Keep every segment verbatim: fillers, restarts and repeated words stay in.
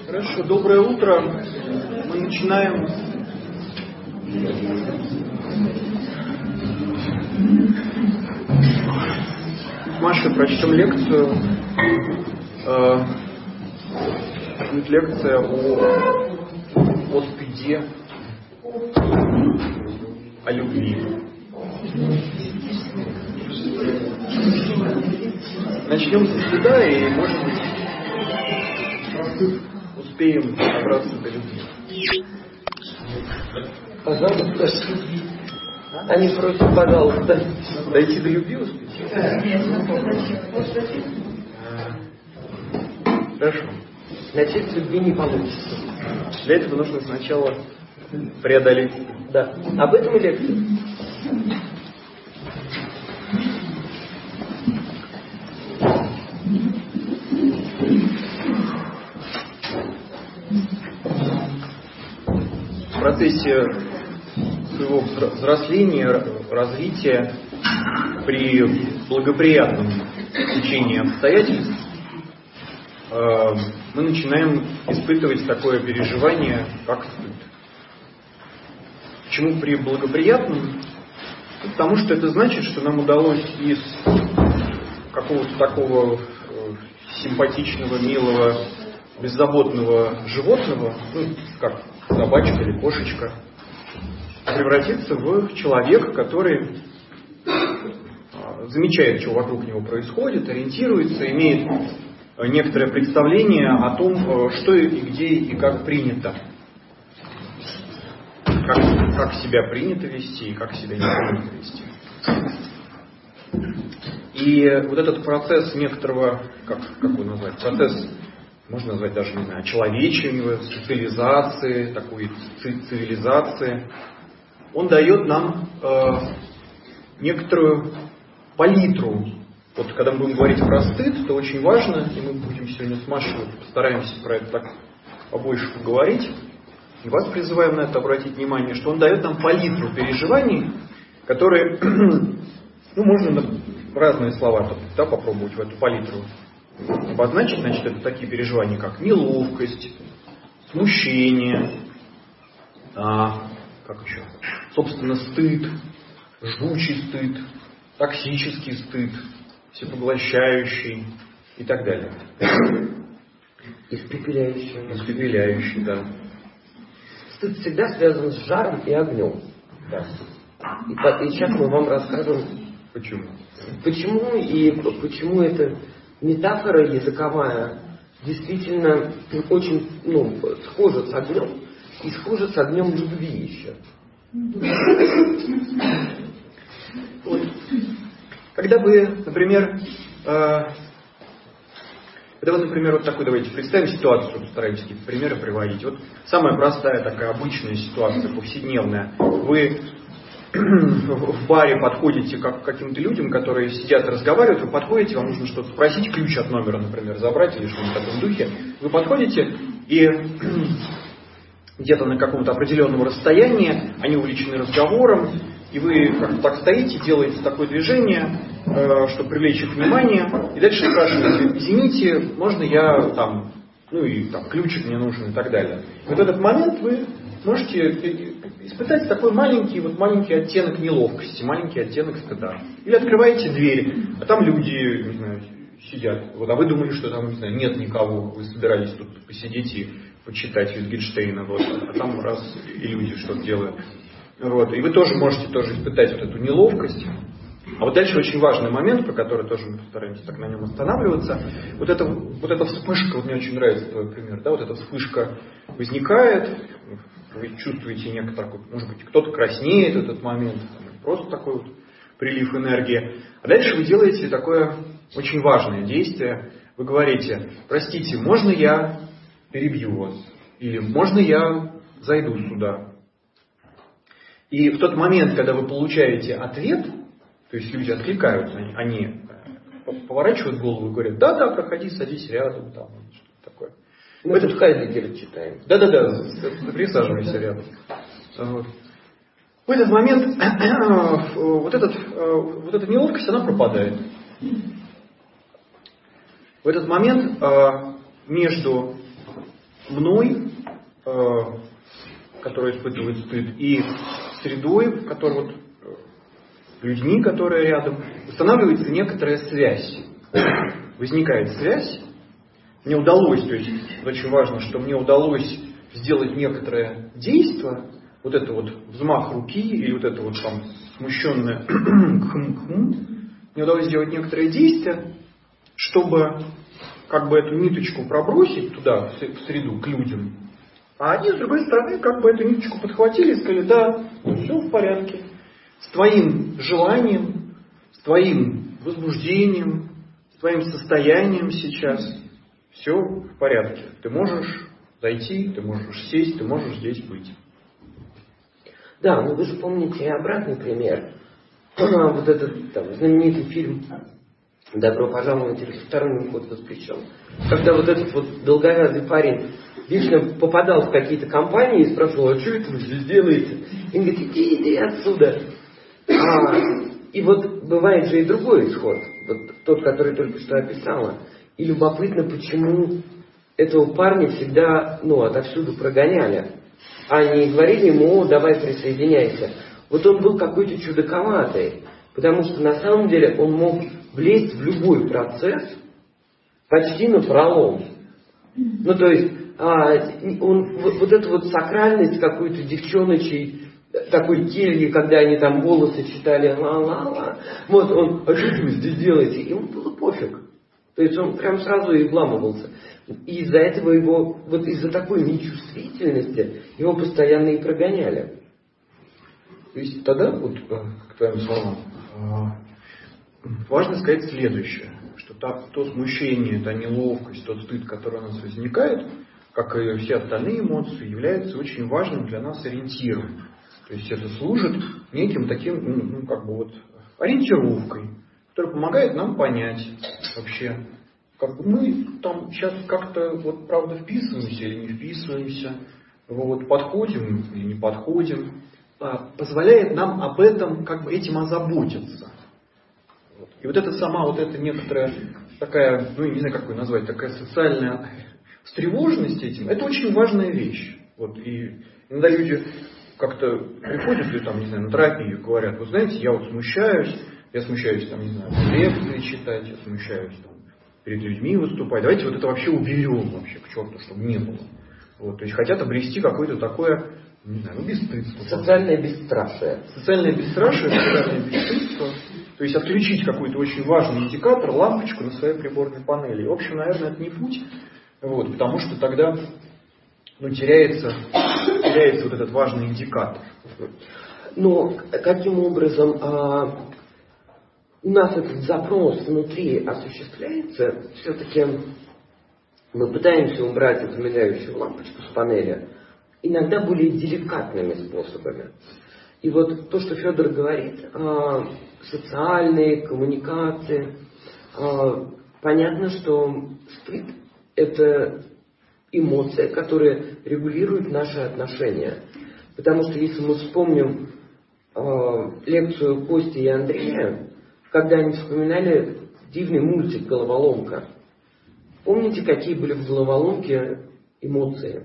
Хорошо, доброе утро. Мы начинаем с Машей прочтем лекцию. Будет лекция о, о стыде, о любви. Начнем со стыда и, может быть, успеем добраться до любви. Пожалуйста. Они просят, пожалуйста. Дойти до любви успеть? Хорошо. Начать с любви не получится. Для этого нужно сначала преодолеть. Да. Об этом и лекция. В процессе своего взросления, развития, при благоприятном течении обстоятельств, мы начинаем испытывать такое переживание, как стыд. Почему при благоприятном? Потому что это значит, что нам удалось из какого-то такого симпатичного, милого, беззаботного животного, ну, как собачка или кошечка, превратиться в человека, который замечает, что вокруг него происходит, ориентируется, имеет некоторое представление о том, что и где и как принято. Как, как себя принято вести и как себя не принято вести. И вот этот процесс некоторого, как, как его назвать, процесс, можно назвать даже, не знаю, человечения, социализации, такой цивилизации, он дает нам э, некоторую палитру. Вот когда мы будем говорить про стыд, то очень важно, и мы будем сегодня с Машей, постараемся про это так побольше поговорить, и вас призываем на это обратить внимание, что он дает нам палитру переживаний, которые, ну, можно разные слова да, попробовать в эту палитру обозначить. Значит, это такие переживания, как неловкость, смущение, а, как еще, собственно, стыд, жгучий стыд, токсический стыд, всепоглощающий и так далее. Испепеляющий. Испепеляющий, да. Стыд всегда связан с жаром и огнем. Да. И, по, и сейчас мы вам расскажем, почему. Почему и почему эта метафора языковая действительно очень ну, схожа с огнем и схожа с огнем любви еще. Вот. Когда вы, например, э, когда вы, например, вот такой, давайте представим ситуацию, постараемся какие-то примеры приводить. Вот самая простая такая обычная ситуация, повседневная. Вы в баре подходите к каким-то людям, которые сидят и разговаривают, вы подходите, вам нужно что-то спросить, ключ от номера, например, забрать или что-нибудь в таком духе. Вы подходите и где-то на каком-то определенном расстоянии, они увлечены разговором, и вы как-то так стоите, делаете такое движение, э, чтобы привлечь их внимание, и дальше спрашиваете: извините, можно я там, ну и там ключик мне нужен и так далее. И вот в этот момент вы можете испытать такой маленький, вот маленький оттенок неловкости, маленький оттенок стыда. Или открываете дверь, а там люди, не знаю, сидят. Вот, а вы думали, что там, не знаю, нет никого, вы собирались тут посидеть и почитать Витгенштейна, вот, а там раз и люди что-то делают. Вот, и вы тоже можете тоже испытать вот эту неловкость. А вот дальше очень важный момент, про который тоже мы постараемся так на нем останавливаться. Вот эта, вот эта вспышка, вот мне очень нравится твой пример, да, вот эта вспышка возникает, вы чувствуете некоторый, может быть, кто-то краснеет в этот момент, просто такой вот прилив энергии. А дальше вы делаете такое очень важное действие. Вы говорите: простите, можно я перебью вас? Или можно я зайду сюда? И в тот момент, когда вы получаете ответ, то есть люди откликаются, они поворачивают голову и говорят: да-да, проходи, садись рядом, там, что-то такое. Мы этот Хайдеггера читаем. Да-да-да, присаживайся рядом. Вот. В этот момент вот, этот, вот эта неловкость, она пропадает. В этот момент между мной, э, который испытывает стыд, и средой, в которой вот, людьми, которые рядом, устанавливается некоторая связь. Возникает связь. Мне удалось, то есть очень важно, что мне удалось сделать некоторое действие, вот это вот взмах руки или вот это вот там смущенное хм-хм, мне удалось сделать некоторое действие, чтобы как бы эту ниточку пробросить туда, в среду, к людям. А они, с другой стороны, как бы эту ниточку подхватили и сказали: да, ну все в порядке. С твоим желанием, с твоим возбуждением, с твоим состоянием сейчас все в порядке. Ты можешь зайти, ты можешь сесть, ты можешь здесь быть. Да, ну вы же помните и обратный пример. Вот этот там, знаменитый фильм «Добро пожаловать» или «Второй вход воспрещен». Когда вот этот вот долговязый парень вечно попадал в какие-то компании и спрашивал: а что это вы здесь делаете? И он говорит: иди, иди отсюда. А, и вот бывает же и другой исход, вот тот, который только что описала. И любопытно, почему этого парня всегда, ну, отовсюду прогоняли. А не говорили ему: о, давай присоединяйся. Вот он был какой-то чудаковатый, потому что на самом деле он мог влезть в любой процесс почти напролом. Ну, то есть, а, он, вот, вот эту вот сакральность какой-то девчоночей, такой кельи, когда они там волосы читали, ла-ла-ла, вот он: а что вы здесь делаете? И ему было пофиг. То есть он прям сразу и вламывался. И из-за этого его, вот из-за такой нечувствительности, его постоянно и прогоняли. То есть тогда, вот к твоим словам, важно сказать следующее, что та, то смущение, та неловкость, тот стыд, который у нас возникает, как и все остальные эмоции, является очень важным для нас ориентиром. То есть это служит неким таким, ну, как бы вот ориентировкой, которая помогает нам понять вообще, как бы мы там сейчас как-то вот правда вписываемся или не вписываемся, вот, подходим или не подходим, позволяет нам об этом, как бы этим озаботиться. И вот это сама, вот эта некоторая такая, ну не знаю, как ее назвать, такая социальная встревоженность этим, это очень важная вещь. Вот, и иногда люди как-то приходят или там, не знаю, на терапию, говорят: вы знаете, я вот смущаюсь, я смущаюсь там, не знаю, лекции читать, я смущаюсь там перед людьми выступать. Давайте вот это вообще уберем вообще к черту, чтобы не было. Вот, то есть хотят обрести какое-то такое, не знаю, ну бесстыдство. Социальное бесстрашие. Социальное бесстрашие, социальное бесстыдство. То есть отключить какой-то очень важный индикатор, лампочку на своей приборной панели. В общем, наверное, это не путь, вот, потому что тогда ну, теряется, теряется вот этот важный индикатор. Но каким образом а, у нас этот запрос внутри осуществляется? Все-таки мы пытаемся убрать эту мигающую лампочку с панели иногда более деликатными способами. И вот то, что Федор говорит, а, социальные коммуникации, а, понятно, что стыд – это эмоция, которая регулирует наши отношения. Потому что если мы вспомним э, лекцию Кости и Андрея, когда они вспоминали дивный мультик «Головоломка», помните, какие были в «Головоломке» эмоции?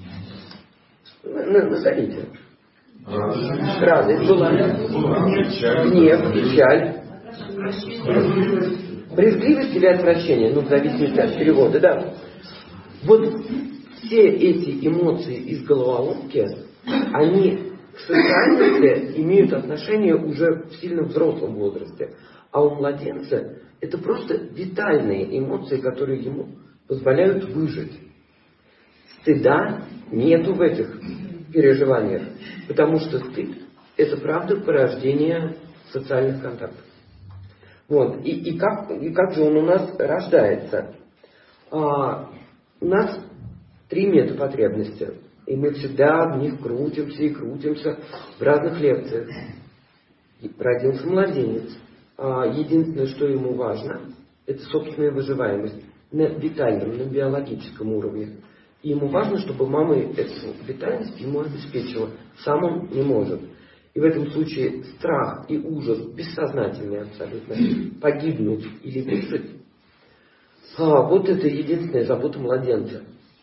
Назовите. Радость была. Гнев, печаль. Брезгливость или отвращение, ну, в зависимости от перевода, да. Вот все эти эмоции из головоломки, они к социальности имеют отношение уже в сильно взрослом возрасте. А у младенца это просто витальные эмоции, которые ему позволяют выжить. Стыда нету в этих переживаниях, потому что стыд – это правда порождение социальных контактов. Вот. И, и, как, и как же он у нас рождается? А, у нас три метапотребности, и мы всегда в них крутимся и крутимся в разных лекциях. Родился младенец. А, единственное, что ему важно, это собственная выживаемость на витальном, на биологическом уровне. И ему важно, чтобы мама эту витальность ему обеспечила. Сам он не может. И в этом случае страх и ужас, бессознательный абсолютно, погибнуть или выжить, а, вот это единственная забота младенца.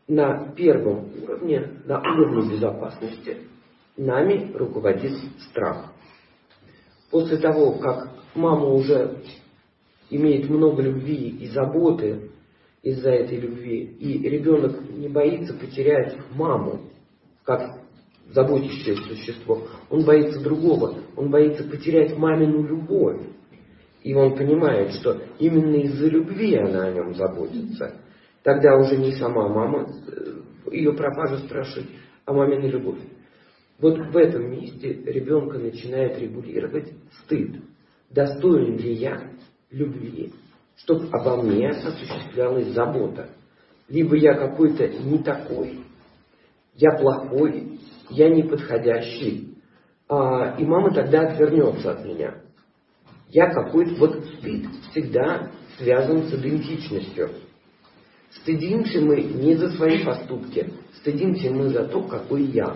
на первом уровне, на уровне безопасности, нами руководит страх. После того, как мама уже имеет много любви и заботы из-за этой любви, и ребенок не боится потерять маму, как заботящее существо, он боится другого, он боится потерять мамину любовь. И он понимает, что именно из-за любви она о нем заботится. Тогда уже не сама мама ее пропажа страшит, а мамина любовь. Вот в этом месте ребенка начинает регулировать стыд. Достоин ли я любви, чтобы обо мне осуществлялась забота? Либо я какой-то не такой, я плохой, я неподходящий, а, и мама тогда отвернется от меня. Я какой-то... Вот стыд всегда связан с идентичностью. Стыдимся мы не за свои поступки, стыдимся мы за то, какой я.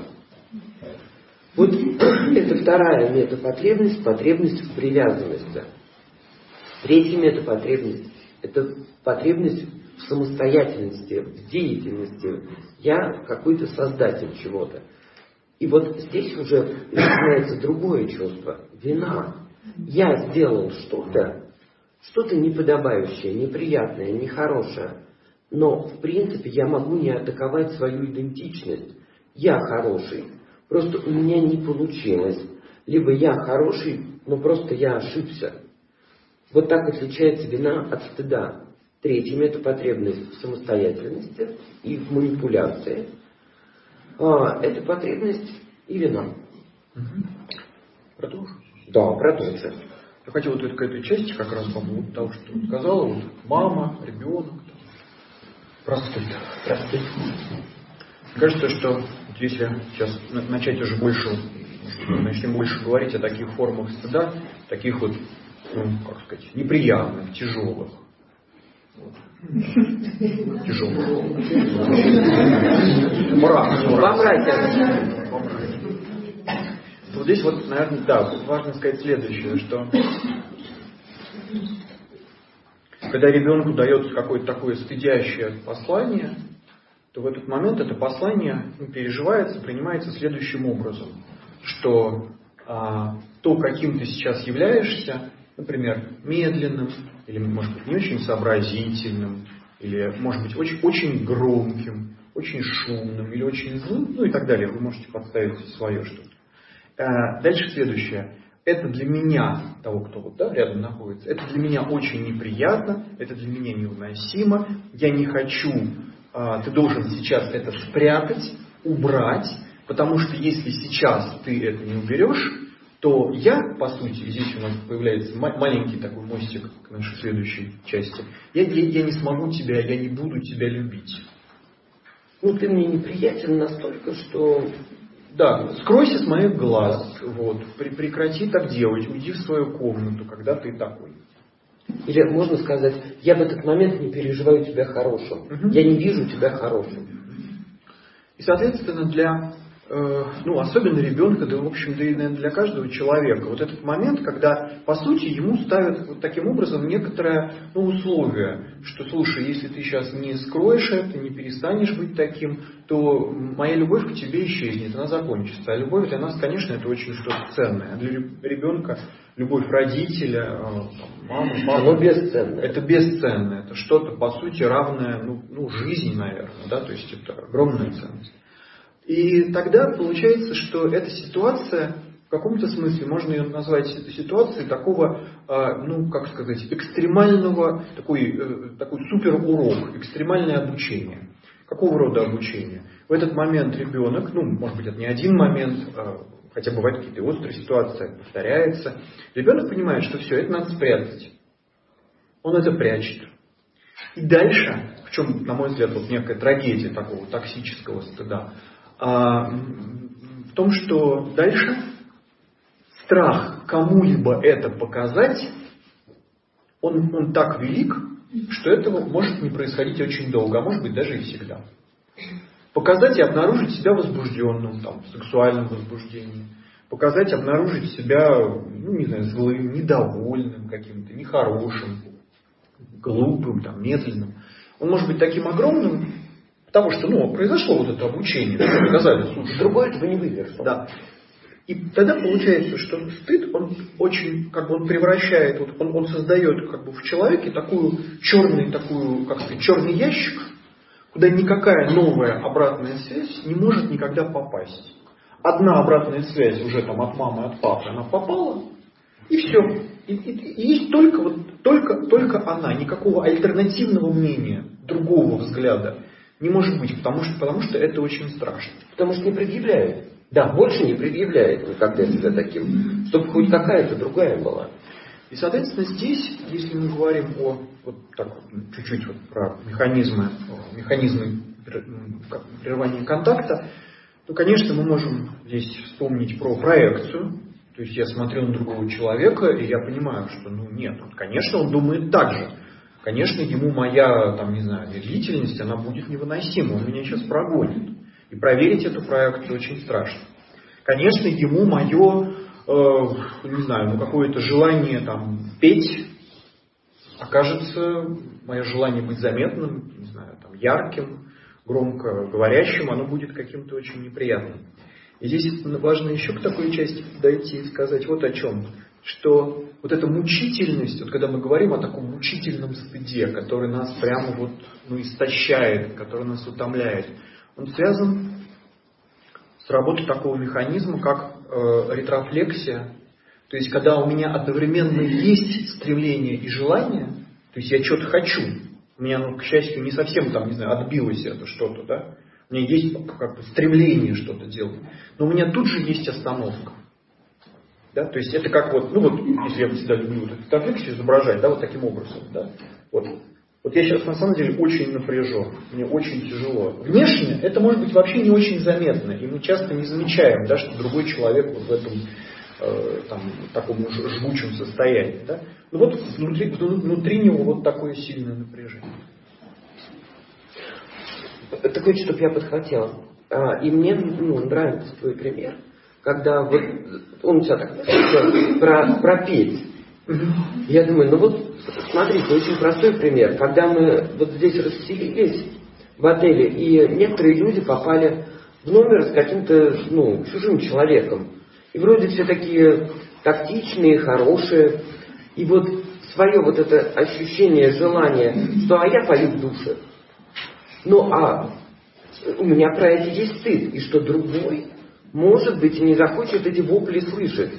Вот это вторая метапотребность, потребность в привязанности. Третья метапотребность – это потребность в самостоятельности, в деятельности. Я какой-то создатель чего-то. И вот здесь уже начинается другое чувство – вина. Я сделал что-то, что-то неподобающее, неприятное, нехорошее. Но, в принципе, я могу не атаковать свою идентичность. Я хороший, просто у меня не получилось. Либо я хороший, но просто я ошибся. Вот так отличается вина от стыда. Третья метапотребность в самостоятельности и в манипуляции. А, это потребность и вина. Угу. Продолжу? Да, продолжу. Я хотел вот к этой части как раз по поводу того, что сказала, вот мама, ребенок, простыд. Простыд. Кажется, что вот если сейчас начать уже больше, начнем больше говорить о таких формах стыда, таких вот, ну, как сказать, неприятных, тяжелых. Вот. Тяжелых. Мрак. Во мраке. Вот здесь вот, наверное, да, важно сказать следующее, что когда ребенку дается какое-то такое стыдящее послание, то в этот момент это послание переживается, принимается следующим образом, что а, то, каким ты сейчас являешься, например, медленным, или, может быть, не очень сообразительным, или, может быть, очень, очень громким, очень шумным, или очень злым, ну и так далее. Вы можете подставить свое что-то. А, дальше следующее. Это для меня, того, кто вот, да, рядом находится, это для меня очень неприятно, это для меня невыносимо, я не хочу, а, ты должен сейчас это спрятать, убрать, потому что если сейчас ты это не уберешь, то я, по сути, здесь у нас появляется маленький такой мостик к нашей следующей части, я, я, я не смогу тебя, я не буду тебя любить. Ну, ты мне неприятен настолько, что... Да, скройся с моих глаз, вот, прекрати так делать, уйди в свою комнату, когда ты такой. Или можно сказать, я в этот момент не переживаю тебя хорошим, угу. Я не вижу тебя хорошим. И, соответственно, для, э, ну, особенно ребенка, да, в общем, да и, наверное, для каждого человека, вот этот момент, когда, по сути, ему ставят вот таким образом некоторое, ну, условие, что, слушай, если ты сейчас не скроешь это, не перестанешь быть таким, то моя любовь к тебе исчезнет, она закончится. А любовь для нас, конечно, это очень что-то ценное. А для ребенка любовь родителя, мамы, папы, бесценно. Это бесценно. Это что-то, по сути, равное ну, ну, жизни, наверное. Да? То есть это огромная ценность. И тогда получается, что эта ситуация, в каком-то смысле, можно ее назвать этой ситуацией такого, ну, как сказать, экстремального, такой, такой суперурок, экстремальное обучение. Какого рода обучение? В этот момент ребенок, ну, может быть, это не один момент, хотя бывают какие-то острые ситуации, повторяется. Ребенок понимает, что все, это надо спрятать. Он это прячет. И дальше, в чем, на мой взгляд, вот некая трагедия такого токсического стыда, в том, что дальше страх кому-либо это показать, он, он так велик, что этого может не происходить очень долго, а может быть даже и всегда. Показать и обнаружить себя возбужденным, там, в сексуальном возбуждении. Показать, обнаружить себя, ну, не знаю, злым, недовольным каким-то, нехорошим, глупым, там, медленным. Он может быть таким огромным, того, что ну, произошло вот это обучение, сказали, слушай, другой этого не выдержал. Да. И тогда получается, что стыд, он очень, как бы он превращает, вот он, он создает как бы в человеке такую черный, такую, как сказать, черный ящик, куда никакая новая обратная связь не может никогда попасть. Одна обратная связь уже там от мамы, от папы, она попала, и все. И, и, и есть только, вот, только, только она, никакого альтернативного мнения, другого взгляда не может быть, потому что, потому что это очень страшно. Потому что не предъявляет. Да, больше не предъявляет никогда себя таким, чтобы хоть какая-то другая была. И, соответственно, здесь, если мы говорим о вот так вот, чуть-чуть вот про механизмы, механизмы прерывания контакта, то, конечно, мы можем здесь вспомнить про проекцию. То есть я смотрю на другого человека, и я понимаю, что, ну, нет, он, конечно, он думает так же. Конечно, ему моя, там, не знаю, медлительность, она будет невыносима, он меня сейчас прогонит. И проверить эту проекцию очень страшно. Конечно, ему мое, э, не знаю, ну, какое-то желание там петь окажется, мое желание быть заметным, не знаю, там, ярким, громко говорящим, оно будет каким-то очень неприятным. И здесь важно еще к такой части дойти и сказать вот о чем. Что вот эта мучительность, вот когда мы говорим о таком мучительном стыде, который нас прямо вот, ну, истощает, который нас утомляет, он связан с работой такого механизма, как э, ретрофлексия. То есть, когда у меня одновременно есть стремление и желание, то есть я что-то хочу, у меня, ну, к счастью, не совсем там, не знаю, отбилось это что-то, да, у меня есть как бы стремление что-то делать, но у меня тут же есть остановка. Да? То есть это как вот, ну вот, если я всегда люблю вот эту ретрофлексию изображать, да, вот таким образом, да, вот. Вот я сейчас на самом деле очень напряжен, мне очень тяжело. Внешне это может быть вообще не очень заметно, и мы часто не замечаем, да, что другой человек вот в этом э, там, таком жгучем состоянии. Да? Но вот внутри, внутри него вот такое сильное напряжение. Такое, чтобы я подхватила. И мне, ну, нравится твой пример, когда вот он у тебя так про, про петь. Я думаю, ну вот, смотрите, очень простой пример. Когда мы вот здесь расселились в отеле, и некоторые люди попали в номер с каким-то, ну, чужим человеком. И вроде все такие тактичные, хорошие. И вот свое вот это ощущение, желание, что а я пою в душе. Ну а у меня про это есть стыд. И что другой, может быть, и не захочет эти вопли слышать.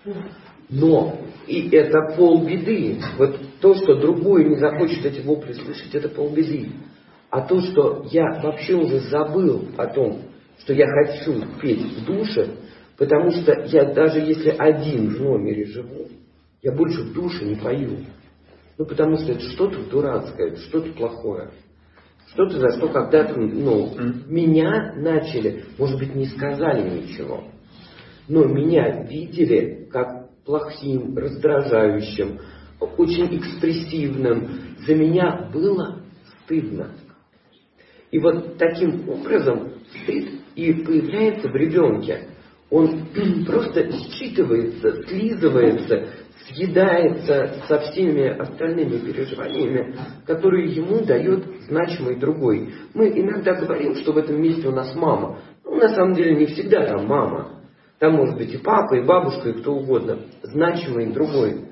Но и это полбеды. Вот то, что другой не захочет эти вопли слышать, это полбеды. А то, что я вообще уже забыл о том, что я хочу петь в душе, потому что я даже если один в номере живу, я больше в душе не пою. Ну, потому что это что-то дурацкое, что-то плохое. Что-то, за что когда-то, ну, меня начали, может быть, не сказали ничего, но меня видели как плохим, раздражающим, очень экспрессивным. За меня было стыдно. И вот таким образом стыд и появляется в ребенке. Он просто считывается, слизывается, съедается со всеми остальными переживаниями, которые ему дает значимый другой. Мы иногда говорим, что в этом месте у нас мама. Но на самом деле не всегда там мама. Там может быть и папа, и бабушка, и кто угодно. Значимый другой.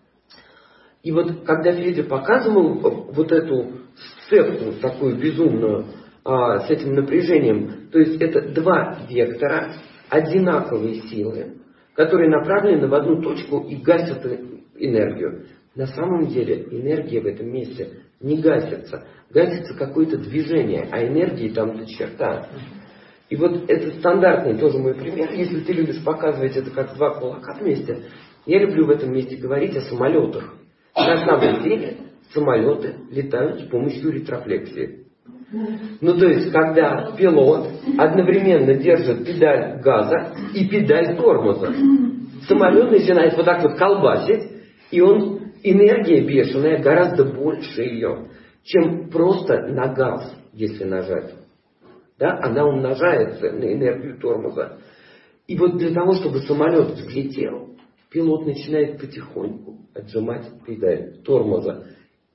И вот когда Федя показывал вот эту сцепку такую безумную, а, с этим напряжением, то есть это два вектора одинаковой силы, которые направлены в одну точку и гасят энергию. На самом деле энергия в этом месте не гасится. Гасится какое-то движение, а энергии там до черта. И вот это стандартный тоже мой пример. Если ты любишь показывать это как два кулака вместе, я люблю в этом месте говорить о самолетах. На самом деле самолеты летают с помощью ретрофлексии. Ну, то есть, когда пилот одновременно держит педаль газа и педаль тормоза, самолет начинает вот так вот колбасить, и он, энергия бешеная, гораздо больше ее, чем просто на газ, если нажать. Да? Она умножается на энергию тормоза. И вот для того, чтобы самолет взлетел, пилот начинает потихоньку отжимать педаль тормоза.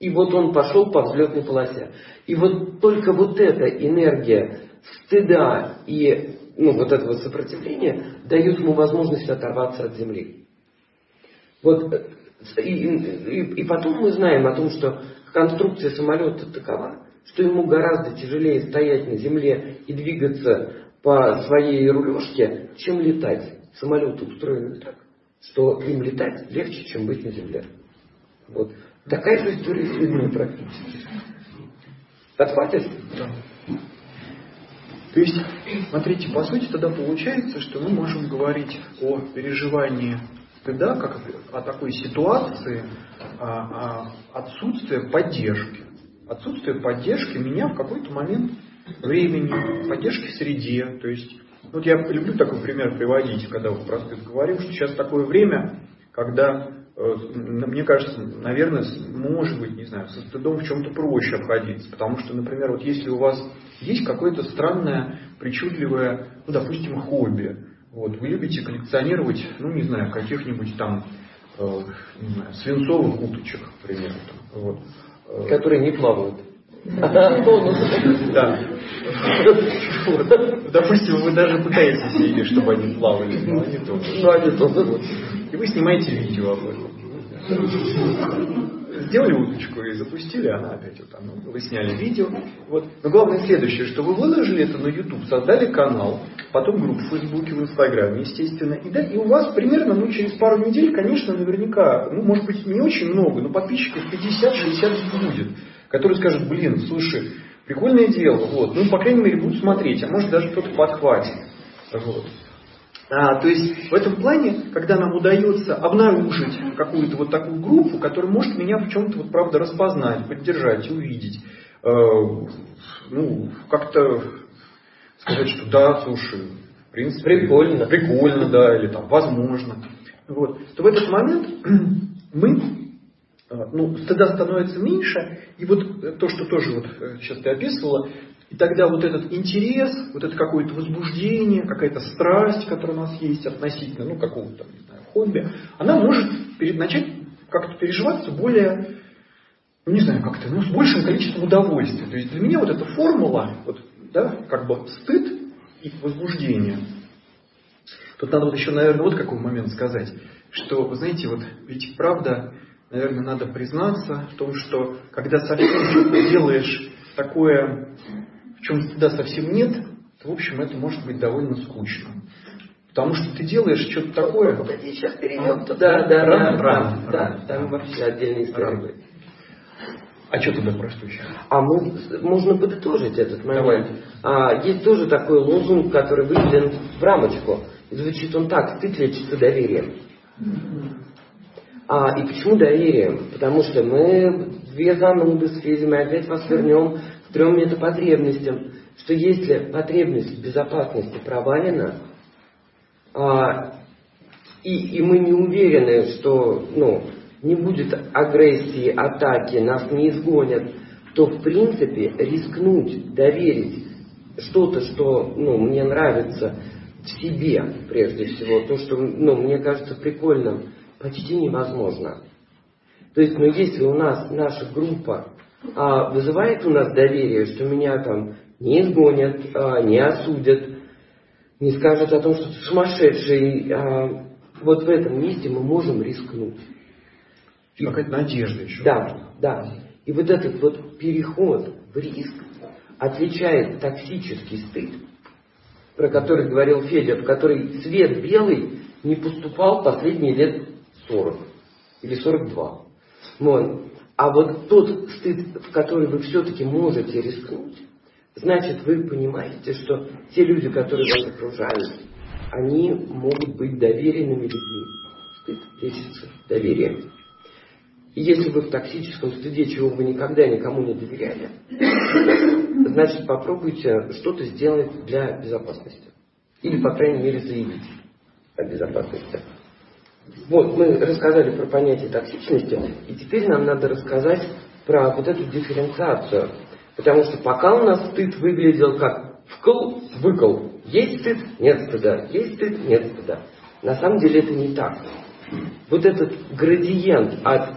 И вот он пошел по взлетной полосе. И вот только вот эта энергия стыда и ну, вот этого сопротивления дает ему возможность оторваться от земли. Вот, и, и, и потом мы знаем о том, что конструкция самолета такова, что ему гораздо тяжелее стоять на земле и двигаться по своей рулежке, чем летать. Самолеты устроены так, что им летать легче, чем быть на земле. Вот. Такая же история с людьми практически. Подхватишь? Да. То есть, смотрите, по сути тогда получается, что мы можем говорить о переживании стыда как о такой ситуации о, о отсутствии поддержки. Отсутствие поддержки меня в какой-то момент времени, поддержки в среде. То есть, вот я люблю такой пример приводить, когда вот про стыд говорим, что сейчас такое время, когда, мне кажется, наверное, может быть, не знаю, со стыдом в чем-то проще обходиться. Потому что, например, вот если у вас есть какое-то странное, причудливое, ну, допустим, хобби, вот, вы любите коллекционировать, ну, не знаю, каких-нибудь там, э, не знаю, свинцовых уточек, к примеру. Там, вот, э, которые не плавают. Да. Допустим, вы даже пытаетесь видеть, чтобы они плавали, но они тоже. Ну, они тоже. И вы снимаете видео об этом. Сделали уточку и запустили, она опять вот там. Вы сняли видео. Вот. Но главное следующее, что вы выложили это на YouTube, создали канал, потом группу в Фейсбуке, в Инстаграме, естественно. И, да, и у вас примерно ну, через пару недель, конечно, наверняка, ну, может быть, не очень много, но подписчиков пятьдесят-шестьдесят будет, которые скажут, блин, слушай, прикольное дело, вот, ну, по крайней мере, будут смотреть, а может даже кто-то подхватит. Вот. А, то есть в этом плане, когда нам удается обнаружить какую-то вот такую группу, которая может меня в чем-то вот правда распознать, поддержать, увидеть, э, ну, как-то сказать, что да, слушай, в принципе, прикольно, прикольно, да, или там возможно, вот, то в этот момент мы, ну, стыда становится меньше, и вот то, что тоже вот сейчас ты описывала, и тогда вот этот интерес, вот это какое-то возбуждение, какая-то страсть, которая у нас есть относительно, ну, какого-то, не знаю, хобби, она может перед, начать как-то переживаться более, ну, не знаю, как-то, ну, с большим количеством удовольствия. То есть для меня вот эта формула, вот, да, как бы стыд и возбуждение. Тут надо вот еще, наверное, вот какой момент сказать, что, вы знаете, вот ведь правда, наверное, надо признаться в том, что когда совсем делаешь такое, в чем стыда совсем нет, то, в общем, это может быть довольно скучно. Потому что ты делаешь что-то такое... Погоди, сейчас перейдем туда. Да, да, рано, да, рано, да, рано. Там вообще отдельная история будет. А что тогда про что еще? А мы, можно подытожить этот момент. Давай. А, есть тоже такой лозунг, который выведен в рамочку. И звучит он так: стыд лечится доверием. А, и почему доверием? Потому что мы две зануды с Федей, мы опять вас вернем к трем метапотребностям. Что если потребность в безопасности провалена, а, и, и мы не уверены, что ну, не будет агрессии, атаки, нас не изгонят, то в принципе рискнуть, доверить что-то, что ну, мне нравится в себе прежде всего, то, что ну, мне кажется прикольным, почти невозможно. То есть, ну, если у нас наша группа а, вызывает у нас доверие, что меня там не изгонят, а, не осудят, не скажут о том, что ты сумасшедший, а, вот в этом месте мы можем рискнуть. И какая-то надежда еще. Да, да. И вот этот вот переход в риск отличает токсический стыд, про который говорил Федя, в который цвет белый не поступал последние лет сорок или сорок два. Вот. А вот тот стыд, в который вы все-таки можете рискнуть, значит, вы понимаете, что те люди, которые вас окружают, они могут быть доверенными людьми. Стыд лечится доверием. И если вы в токсическом стыде, чего вы никогда никому не доверяли, значит, попробуйте что-то сделать для безопасности. Или, по крайней мере, заявить о безопасности. Вот, мы рассказали про понятие токсичности, и теперь нам надо рассказать про вот эту дифференциацию. Потому что пока у нас стыд выглядел как вкл-выкл. Есть стыд, нет стыда. Есть стыд, нет стыда. На самом деле это не так. Вот этот градиент от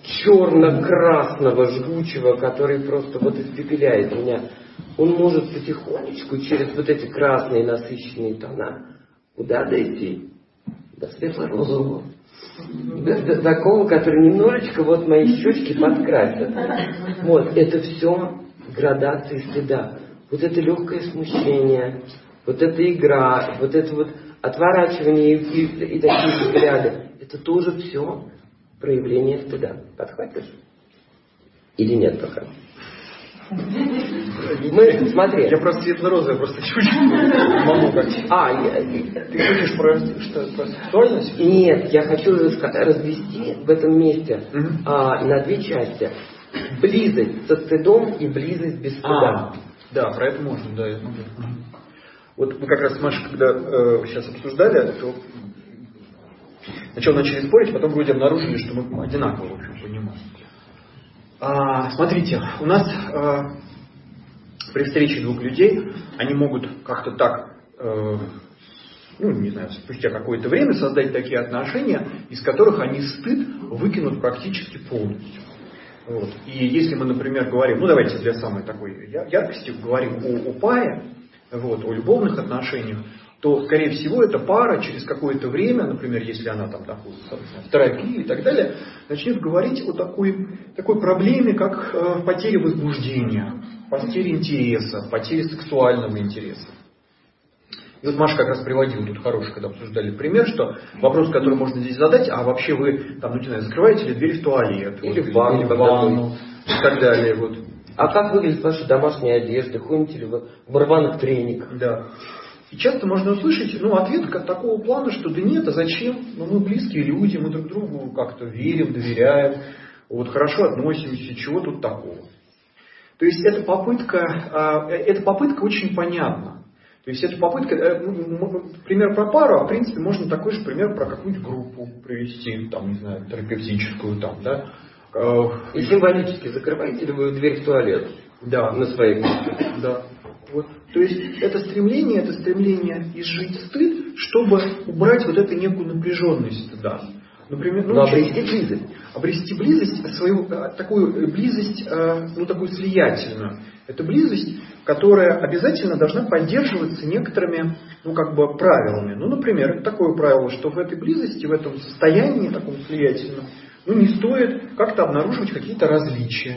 черно-красного, жгучего, который просто вот испепеляет меня, он может потихонечку через вот эти красные насыщенные тона куда дойти? До светло-розового. До, до такого, который немножечко вот мои щечки подкрасит. Вот, это все градации стыда. Вот это легкое смущение, вот эта игра, вот это вот отворачивание и, и, и такие взгляды. Это тоже все проявление стыда. Подхватишь? Или нет пока? Мы, смотри. Я просто светло-розовый, просто чуть-чуть могу как. А, я, я, ты хочешь про, что, про сексуальность? Нет, я хочу развести в этом месте угу. а, на две части. Близость со стыдом и близость без стыда. А, да, про это можно, да. Угу. Вот мы как раз с Машей, когда э, сейчас обсуждали, то сначала начали спорить, потом вроде обнаружили, что мы одинаково, в общем, понимаем. А, смотрите, у нас э, при встрече двух людей они могут как-то так, э, ну, не знаю, спустя какое-то время создать такие отношения, из которых они стыд выкинут практически полностью. Вот. И если мы, например, говорим, ну давайте для самой такой яркости говорим о, о паре, вот, о любовных отношениях, то, скорее всего, эта пара через какое-то время, например, если она там находится в терапии и так далее, начнет говорить о такой, такой проблеме, как э, потеря возбуждения, потеря интереса, потеря сексуального интереса. И вот Маша как раз приводила тут хороший, когда обсуждали пример, что вопрос, который можно здесь задать, а вообще вы там, ну не знаю, закрываете ли дверь в туалет, или вот, в ванну, или в ванну и так далее. Вот. А как выглядит ваша домашняя одежда? Ходите ли вы в рваных трениках? Да. И часто можно услышать, ну, ответ как такого плана, что да нет, а зачем? Ну, мы близкие люди, мы друг другу как-то верим, доверяем, вот хорошо относимся, чего тут такого? То есть эта попытка, эта попытка очень понятна. То есть эта попытка, пример про пару, а в принципе можно такой же пример про какую-нибудь группу привести, там, не знаю, терапевтическую, там, да. И символически закрываете ли вы дверь в туалет? Да. На своей месте? Да. Вот. То есть это стремление, это стремление изжить стыд, чтобы убрать вот эту некую напряженность стыда. Например, ну, Но обрести близость. Обрести близость, свою, такую близость, ну такую слиятельную. Это близость, которая обязательно должна поддерживаться некоторыми, ну как бы правилами. Ну, например, это такое правило, что в этой близости, в этом состоянии таком слиятельном, ну не стоит как-то обнаруживать какие-то различия.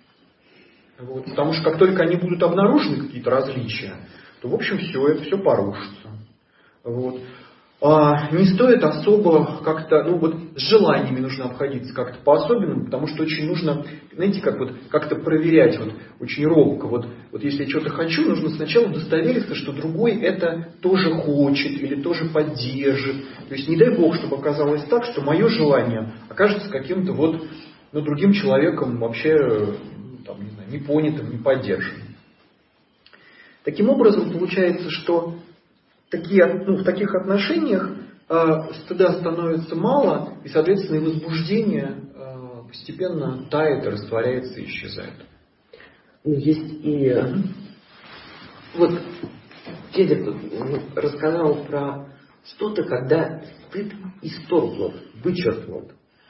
Вот. Потому что как только они будут обнаружены, какие-то различия, то, в общем, все это все порушится. Вот. А не стоит особо как-то, ну вот с желаниями нужно обходиться как-то по-особенному, потому что очень нужно, знаете, как вот как-то проверять, вот очень робко. Вот, вот если я что-то хочу, нужно сначала удостовериться, что другой это тоже хочет или тоже поддержит. То есть не дай Бог, чтобы оказалось так, что мое желание окажется каким-то вот, ну, другим человеком вообще, там, не знаю, непонятым, не поддержанным. Таким образом, получается, что такие, ну, в таких отношениях э, стыда становится мало, и, соответственно, и возбуждение э, постепенно тает, растворяется и исчезает. Ну, есть и... Mm-hmm. Вот Федя рассказал про что-то, когда стыд исторгнут, вычеркнут.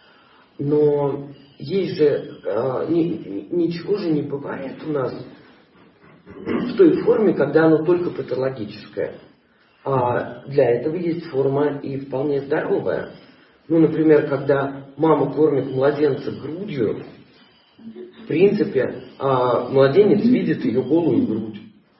Но есть же, э, ни, ничего же не бывает у нас в той форме, когда оно только патологическое. А для этого есть форма и вполне здоровая. Ну, например, когда мама кормит младенца грудью, в принципе, а младенец видит ее голую грудь.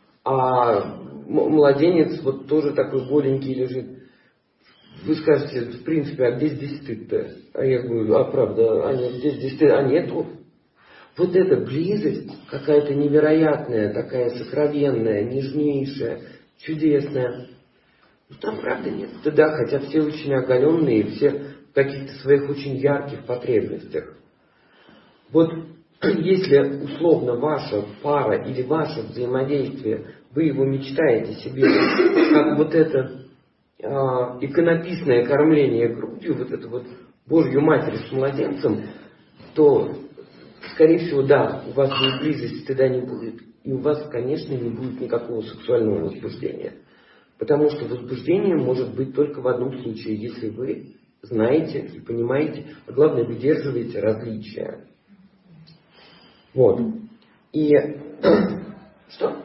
А младенец вот тоже такой голенький лежит. Вы скажете, в принципе, а где здесь стыд-то? А я говорю, а правда, а нет, где здесь стыд? А нету. Вот эта близость какая-то невероятная, такая сокровенная, нежнейшая, чудесная. Ну, там правда нет стыда, хотя все очень оголенные, все в каких-то своих очень ярких потребностях. Вот если условно ваша пара или ваше взаимодействие, вы его мечтаете себе, как вот это а, иконописное кормление грудью, вот это вот Божью Матерь с младенцем, то, скорее всего, да, у вас будет близость, стыда не будет, и у вас, конечно, не будет никакого сексуального возбуждения. Потому что возбуждение может быть только в одном случае, если вы знаете и понимаете, а главное, выдерживаете различия. Вот. И что?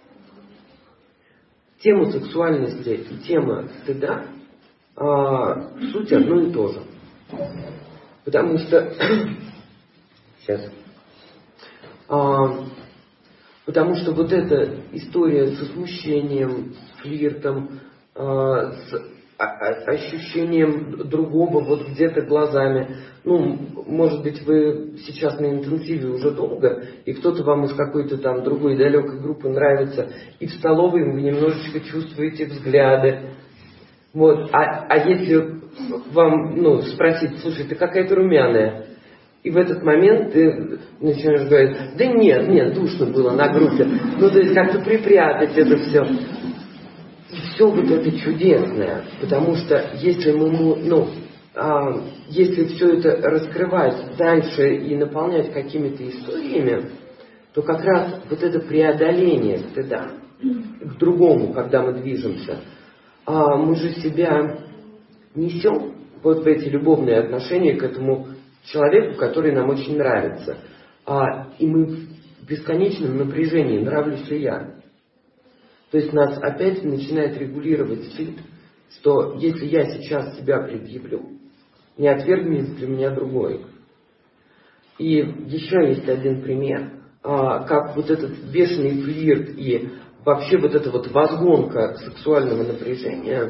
Тема сексуальности и тема стыда а, суть одно и то же. Потому что сейчас. А, потому что вот эта история со смущением, флиртом, а, с ощущением другого вот где-то глазами. Ну, может быть, вы сейчас на интенсиве уже долго, и кто-то вам из какой-то там другой далекой группы нравится, и в столовой вы немножечко чувствуете взгляды. Вот. А, а если вам, ну, спросить, слушай, ты какая-то румяная, и в этот момент ты начинаешь говорить, да нет, нет, душно было на группе. Ну, то есть как-то припрятать это все. И все вот это чудесное, потому что если мы, ну, а, если все это раскрывать дальше и наполнять какими-то историями, то как раз вот это преодоление стыда к другому, когда мы движемся, а, мы же себя несем вот в эти любовные отношения к этому человеку, который нам очень нравится. А, и мы в бесконечном напряжении, нравлюсь ли я. То есть нас опять начинает регулировать стыд, что если я сейчас себя предъявлю, не отвергнет для меня другой. И еще есть один пример, как вот этот бешеный флирт и вообще вот эта вот возгонка сексуального напряжения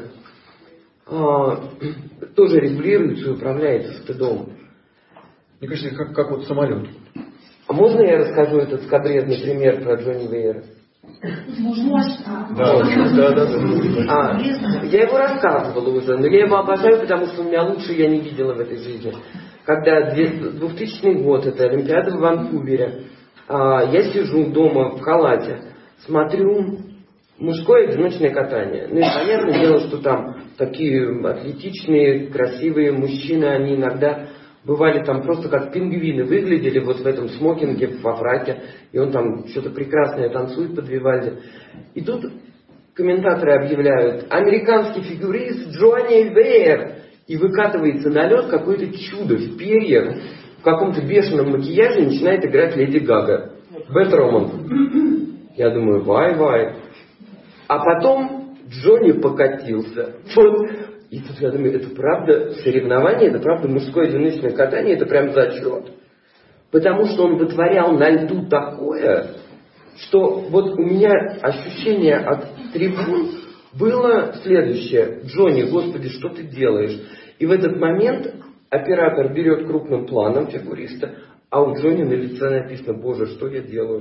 тоже регулируется и управляется стыдом. Мне кажется, как, как вот самолет. А можно я расскажу этот скабрезный пример про Джонни Вейера? Можно. Да, да, да, да. А, я его рассказывала уже, но я его обожаю, потому что у меня лучше я не видела в этой жизни. Когда двухтысячный год, это Олимпиада в Ванкувере, а, я сижу дома в халате, смотрю мужское одиночное катание. Ну и понятное дело, что там такие атлетичные, красивые мужчины, они иногда бывали там просто как пингвины, выглядели вот в этом смокинге, во фраке, и он там что-то прекрасное танцует под Вивальди. И тут комментаторы объявляют: американский фигурист Джонни Вейер, и выкатывается на лед какое-то чудо в перьях, в каком-то бешеном макияже начинает играть Леди Гага. Бэт Роман. Я думаю, вай-вай. А потом Джонни покатился. Вот. И тут я думаю, это правда соревнование, это правда мужское одиночное катание, это прям зачет. Потому что он вытворял на льду такое, что вот у меня ощущение от трибун было следующее: Джонни, господи, что ты делаешь? И в этот момент оператор берет крупным планом фигуриста, а у Джонни на лице написано: боже, что я делаю?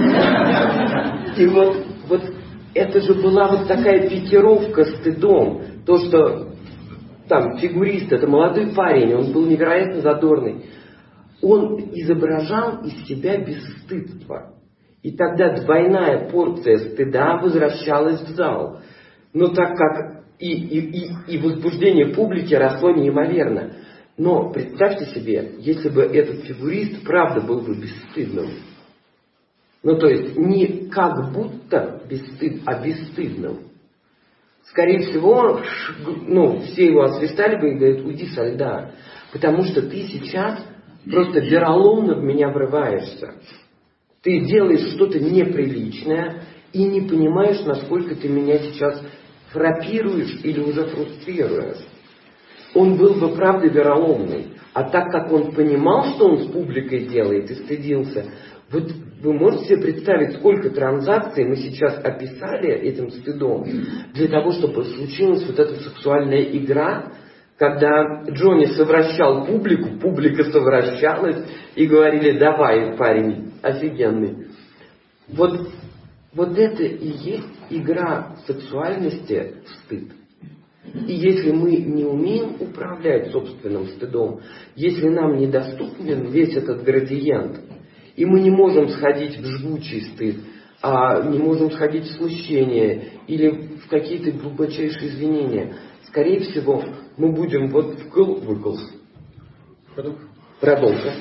И вот, вот это же была вот такая пикировка стыдом. То, что там фигурист, это молодой парень, он был невероятно задорный. Он изображал из себя бесстыдство. И тогда двойная порция стыда возвращалась в зал. Но так как и, и, и, и возбуждение публики росло неимоверно. Но представьте себе, если бы этот фигурист правда был бы бесстыдным. Ну то есть не как будто бесстыд, а бесстыдным. Скорее всего, ну, все его освистали бы и говорят: уйди со льда. Потому что ты сейчас просто вероломно в меня врываешься. Ты делаешь что-то неприличное и не понимаешь, насколько ты меня сейчас фрапируешь или уже фрустрируешь. Он был бы правда вероломный. А так как он понимал, что он с публикой делает, и стыдился, вот вы можете себе представить, сколько транзакций мы сейчас описали этим стыдом, для того, чтобы случилась вот эта сексуальная игра, когда Джонни совращал публику, публика совращалась и говорили: давай, парень, офигенный. Вот, вот это и есть игра сексуальности в стыд. И если мы не умеем управлять собственным стыдом, если нам недоступен весь этот градиент, и мы не можем сходить в жгучий стыд, а не можем сходить в смущение или в какие-то глубочайшие извинения, скорее всего, мы будем вот вкл-выкл. Продолжим.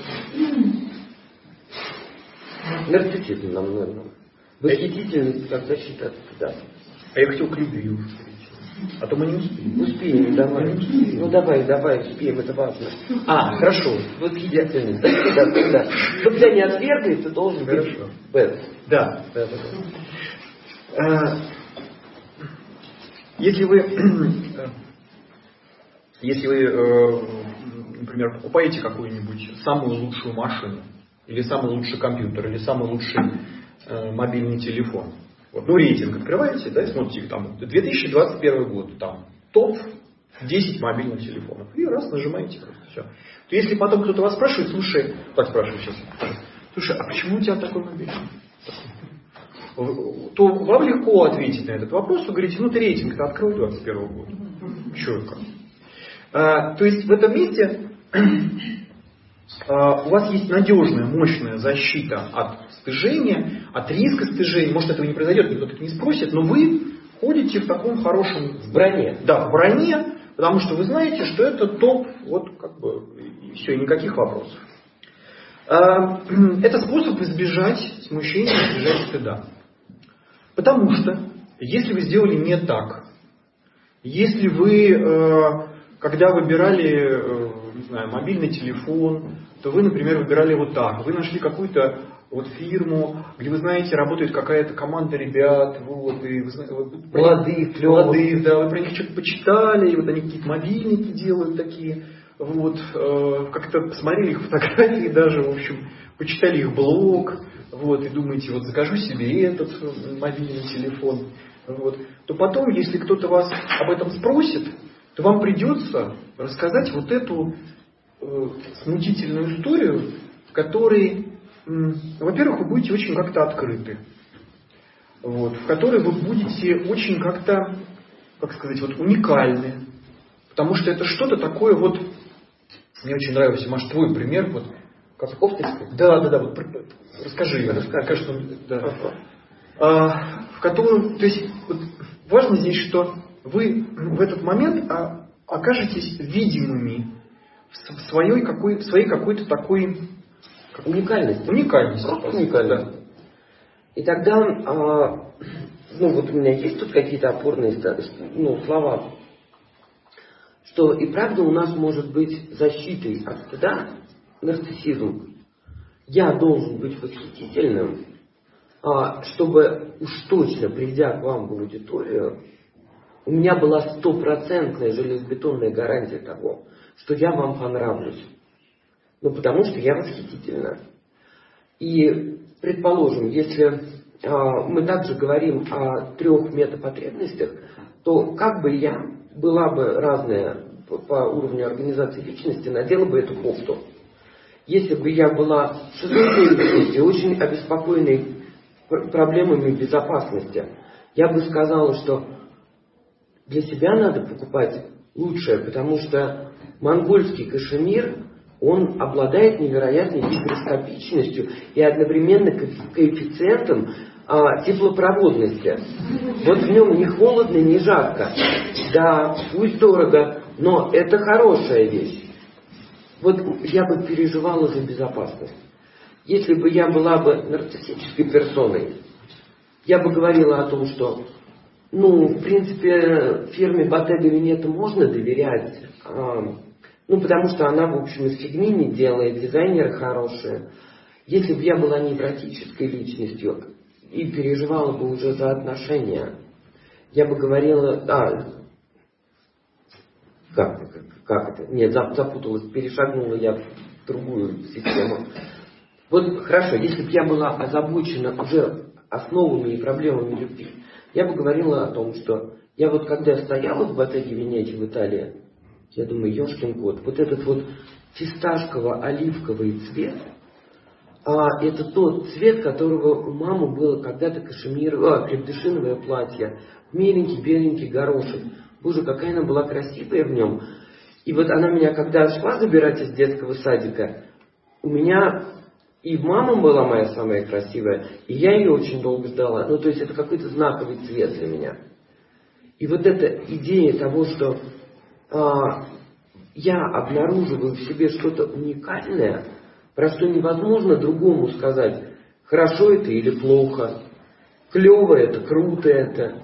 Нарциссизм нам, наверное. Восхитительность как защита от стыда. А я хотел к любви уж. А то мы не успеем. Успеем, давай. Ну давай, давай, успеем, это важно. А, хорошо. Восхитительность. Да, да, да. Чтобы тебя не отвергли, ты должен быть. Хорошо. Б. Да. Да, да, да. Если вы, если вы, например, покупаете какую-нибудь самую лучшую машину, или самый лучший компьютер, или самый лучший э, мобильный телефон, вот, ну рейтинг открываете, да, и смотрите, там две тысячи двадцать первый год, там топ десять мобильных телефонов, и раз нажимаете, просто все. То если потом кто-то вас спрашивает, слушай, так спрашиваю сейчас, слушай, а почему у тебя такой мобильный? То вам легко ответить на этот вопрос, вы говорите, ну ты рейтинг-то открыл двадцать первого года. Четко. А, то есть в этом месте а, у вас есть надежная, мощная защита от стыжения, от риска стыжения. Может, этого не произойдет, никто так не спросит, но вы ходите в таком хорошем... В броне. Да, в броне, потому что вы знаете, что это топ, вот как бы, и все, никаких вопросов. А, это способ избежать смущения, избежать стыда. Потому что, если вы сделали не так, если вы, э, когда выбирали, э, не знаю, мобильный телефон, то вы, например, выбирали вот так, вы нашли какую-то вот фирму, где вы знаете, работает какая-то команда ребят, вот, и вы, вы, молодых, молодых, да, вы про них что-то почитали, и вот они какие-то мобильники делают такие, вот, э, как-то посмотрели их фотографии даже, в общем, почитали их блог, вот, и думаете, вот закажу себе этот мобильный телефон, вот, то потом, если кто-то вас об этом спросит, то вам придется рассказать вот эту э, смутительную историю, в которой, э, во-первых, вы будете очень как-то открыты, вот, в которой вы будете очень как-то, как сказать, вот уникальны, потому что это что-то такое вот, мне очень нравился, Маш, твой пример, вот, как кофточка? Да, да, да, вот расскажи, расскажи, что, да. А, в котором, то есть, вот, важно здесь, что вы в этот момент а, окажетесь видимыми в своей, какой, в своей какой-то такой как, уникальности. Уникальности. Просто уникальность. Да. И тогда, а, ну вот у меня есть тут какие-то опорные ну, слова, что и правда у нас может быть защитой от стыда нарциссизм. Я должен быть восхитительным, а, чтобы уж точно, придя к вам в аудиторию, у меня была стопроцентная железобетонная гарантия того, что я вам понравлюсь. Ну, потому что я восхитительна. И, предположим, если а, мы также говорим о трех метапотребностях, то как бы я была бы разная по, по уровню организации личности, надела бы эту кофту. Если бы я была шизоидной личности, очень обеспокоенной проблемами безопасности, я бы сказала, что для себя надо покупать лучшее, потому что монгольский кашемир, он обладает невероятной гигроскопичностью и одновременно коэффициентом а, теплопроводности. Вот в нем ни холодно, ни жарко. Да, пусть дорого, но это хорошая вещь. Вот я бы переживала за безопасность. Если бы я была бы нарциссической персоной, я бы говорила о том, что, ну, в принципе, фирме Bottega Veneta можно доверять, а, ну, потому что она, в общем, из фигни не делает, дизайнеры хорошие. Если бы я была невротической личностью и переживала бы уже за отношения, я бы говорила, а, как, как, как это? Нет, запуталась, перешагнула я в другую систему. Вот хорошо, если бы я была озабочена уже основами и проблемами любви, я бы говорила о том, что я вот когда стояла в Bottega Veneta в Италии, я думаю, ёшкин кот, вот этот вот фисташково-оливковый цвет, а это тот цвет, которого у мамы было когда-то кашемировое, а, крепдышиновое платье, миленький беленький горошек. Боже, какая она была красивая в нем. И вот она меня, когда шла забирать из детского садика, у меня и мама была моя самая красивая, и я ее очень долго ждала. Ну, то есть это какой-то знаковый цвет для меня. И вот эта идея того, что а, я обнаруживаю в себе что-то уникальное, про что невозможно другому сказать, хорошо это или плохо, клево это, круто это.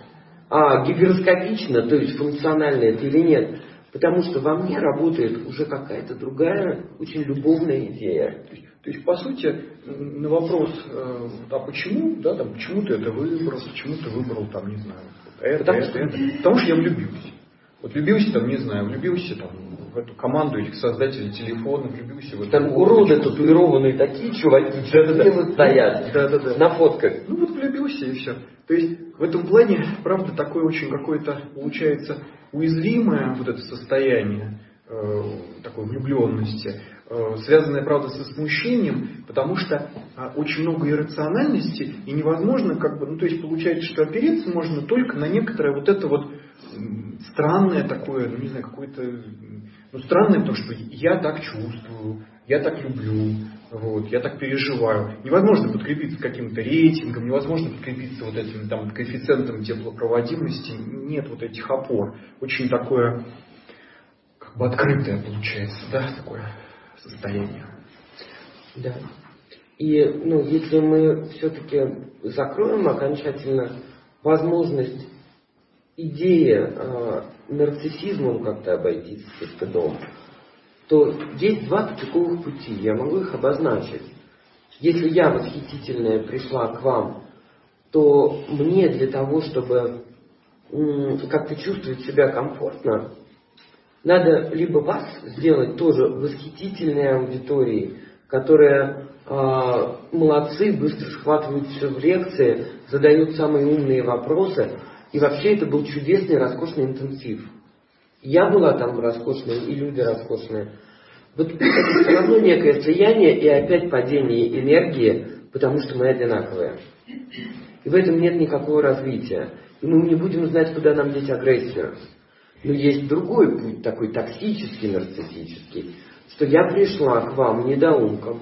а гигроскопично, то есть функционально это или нет. Потому что во мне работает уже какая-то другая, очень любовная идея. То есть, то есть по сути, на вопрос, э, а почему, да, там, почему ты это выбрал, почему ты выбрал, там, не знаю, это, потому, это, что... это. Потому что я влюбился. Вот влюбился, там, не знаю, влюбился там, в эту команду этих создателей телефона, влюбился в эту... Там уроды татуированные такие чуваки, где вот стоят да, да, да. на фотках. Ну вот влюбился и все. То есть в этом плане, правда, такое очень какое-то, получается, уязвимое вот это состояние э, такой влюбленности, э, связанное, правда, со смущением, потому что э, очень много иррациональности, и невозможно, как бы, ну то есть получается, что опереться можно только на некоторое вот это вот странное такое, ну не знаю, какое-то, ну странное то, что я так чувствую, я так люблю, вот, я так переживаю. Невозможно подкрепиться каким-то рейтингом, невозможно подкрепиться вот этим там коэффициентом теплопроводимости, нет вот этих опор. Очень такое, как бы открытое получается, да, такое состояние. Да. И, ну, если мы все-таки закроем окончательно возможность идеи э, нарциссизмом как-то обойтись со стыдом, то есть два тупиковых пути, я могу их обозначить. Если я восхитительная пришла к вам, то мне для того, чтобы м, как-то чувствовать себя комфортно, надо либо вас сделать тоже восхитительной аудиторией, которая э, молодцы, быстро схватывают все в лекции, задают самые умные вопросы, и вообще это был чудесный, роскошный интенсив. Я была там роскошная, и люди роскошные. Вот это все равно некое слияние и опять падение энергии, потому что мы одинаковые. И в этом нет никакого развития. И мы не будем знать, куда нам деть агрессию. Но есть другой путь, такой токсический, нарциссический, что я пришла к вам недоумком.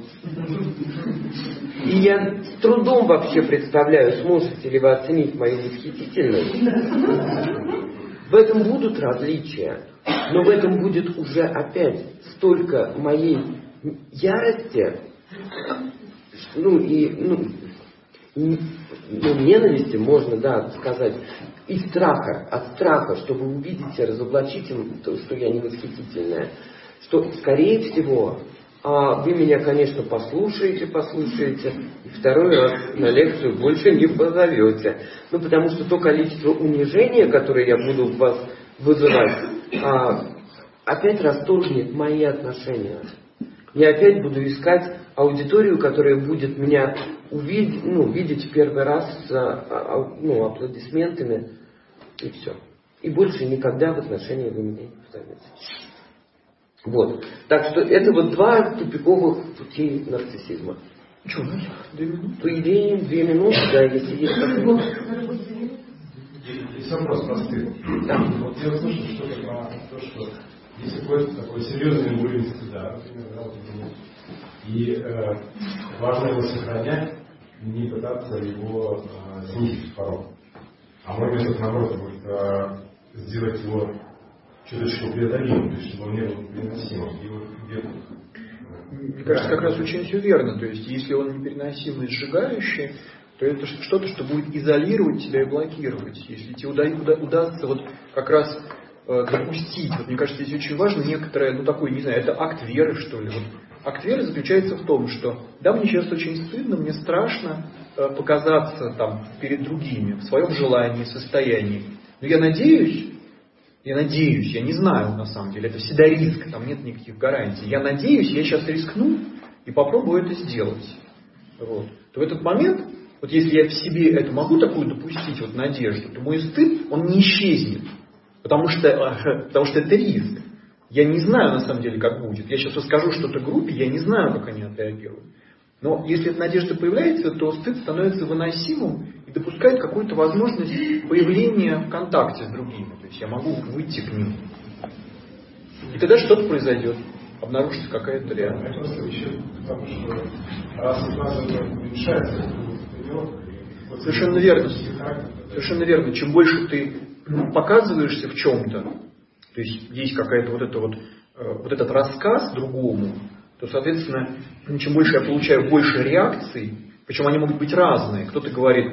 И я с трудом вообще представляю, сможете ли вы оценить мою восхитительность. В этом будут различия, но в этом будет уже опять столько моей ярости, ну и ну, ну, ненависти, можно, да, сказать, и страха, от страха, что вы увидите, разоблачите, что я не восхитительная, что, скорее всего, вы меня, конечно, послушаете, послушаете, и второй раз на лекцию больше не позовете. Ну, потому что то количество унижения, которое я буду в вас вызывать, опять расторгнет мои отношения. Я опять буду искать аудиторию, которая будет меня увидеть, ну, видеть в первый раз с ну, аплодисментами, и все. И больше никогда в отношения вы меня не позовете. Вот. Так что это вот два тупиковых пути нарциссизма. Что, ну, две минуты? По идее, две минуты, да, если есть такой. Есть вопрос простой. Да. Вот я услышал что-то про то, что если какой-то такой серьезный уровень стыда, например, да, вот, и э, важно его сохранять, не пытаться его э, снизить в порог. А мой метод, наоборот, будет э, сделать его чуточку преодолимым, то есть чтобы он не был переносимым. И вот где-то, мне кажется, как раз очень все верно. То есть, если он непереносимый и сжигающий, то это что-то, что будет изолировать тебя и блокировать. Если тебе уда- уда- удастся вот как раз э, допустить, вот, мне кажется, здесь очень важно некоторое, ну такой, не знаю, это акт веры, что ли. Вот, акт веры заключается в том, что да, мне сейчас очень стыдно, мне страшно э, показаться там перед другими в своем желании, состоянии. Но я надеюсь, Я надеюсь, я не знаю на самом деле, это всегда риск, там нет никаких гарантий. Я надеюсь, я сейчас рискну и попробую это сделать. Вот. То в этот момент, вот если я в себе это могу такую допустить, вот надежду, то мой стыд, он не исчезнет. Потому что, потому что это риск. Я не знаю на самом деле, как будет. Я сейчас расскажу что-то группе, я не знаю, как они отреагируют. Но если эта надежда появляется, то стыд становится выносимым и допускает какую-то возможность появления в контакте с другими. То есть я могу выйти к ним. И тогда что-то произойдет. Обнаружится какая-то реальность. Я просто еще потому, что раз у нас это уменьшается, то совершенно верно. Совершенно верно. Чем больше ты показываешься в чем-то, то есть есть какая-то вот эта вот, вот этот рассказ другому, то, соответственно, чем больше я получаю больше реакций, причем они могут быть разные. Кто-то говорит,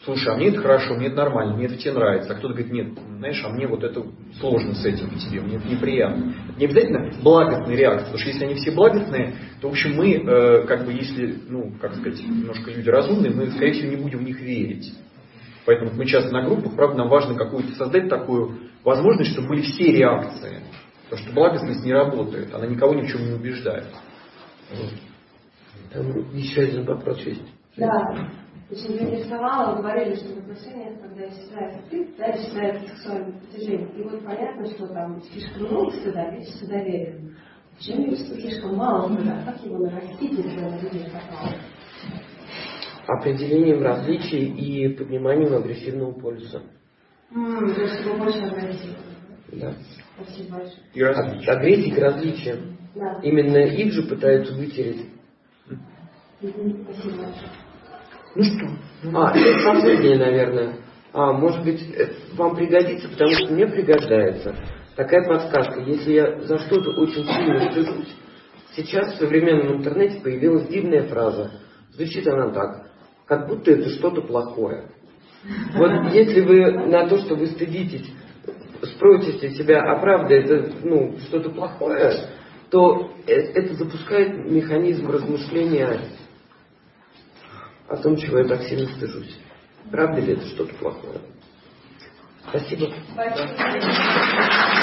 слушай, а мне это хорошо, мне это нормально, мне это тебе нравится. А кто-то говорит, нет, знаешь, а мне вот это сложно с этим по тебе, мне это неприятно. Это не обязательно благостная реакция, потому что если они все благостные, то, в общем, мы, э, как бы, если, ну, как сказать, немножко люди разумные, мы, скорее всего, не будем в них верить. Поэтому мы часто на группах, правда, нам важно какую-то создать такую возможность, чтобы были все реакции. Потому что благостность не работает, она никого ни в чем не убеждает. Вот. Там еще один вопрос есть. Да. Очень заинтересовало, вы говорили, что в отношениях, когда исчезает стыд, да, исчезает сексуальное притяжение. И вот понятно, что там слишком много стыда, видите, доверия. Почему есть слишком мало стыда? Как его нарастить, если он людей попал? Определением различий и подниманием агрессивного полюса. М-м, то есть его больше агрессии. Да. Спасибо большое. И различия. Агрессии к различиям. Да. Именно их же пытаются вытереть. М-м, спасибо большое. Ну что? А, это последнее, наверное. А, может быть, это вам пригодится, потому что мне пригождается. Такая подсказка. Если я за что-то очень сильно стыжусь, сейчас в современном интернете появилась дивная фраза. Звучит она так. Как будто это что-то плохое. Вот если вы на то, что вы стыдитесь, спросите себя, а правда это ну, что-то плохое, то это запускает механизм размышления о том, чего я так сильно стыжусь. Правда ли это что-то плохое? Спасибо. Спасибо.